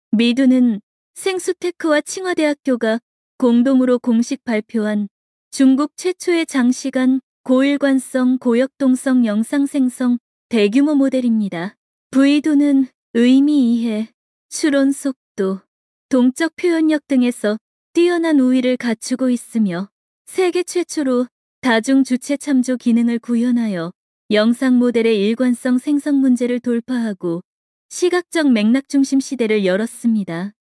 미두는 생수테크와 칭화대학교가 공동으로 공식 발표한 중국 최초의 장시간 고일관성 고역동성 영상 생성 대규모 모델입니다. V도는 의미 이해, 추론 속도, 동적 표현력 등에서 뛰어난 우위를 갖추고 있으며 세계 최초로 다중 주체 참조 기능을 구현하여 영상 모델의 일관성 생성 문제를 돌파하고 시각적 맥락 중심 시대를 열었습니다.